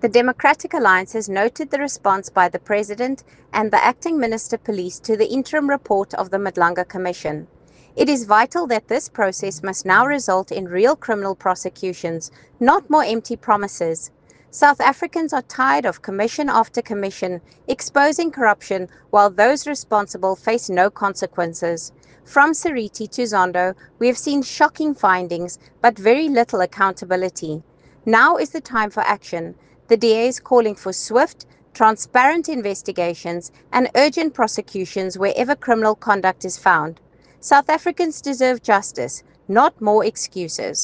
The Democratic Alliance has noted the response by the President and the Acting Minister Police to the interim report of the Madlanga Commission. It is vital that this process must now result in real criminal prosecutions, not more empty promises. South Africans are tired of commission after commission exposing corruption while those responsible face no consequences. From Seriti to Zondo, we have seen shocking findings but very little accountability. Now is the time for action. The DA is calling for swift, transparent investigations and urgent prosecutions wherever criminal conduct is found. South Africans deserve justice, not more excuses.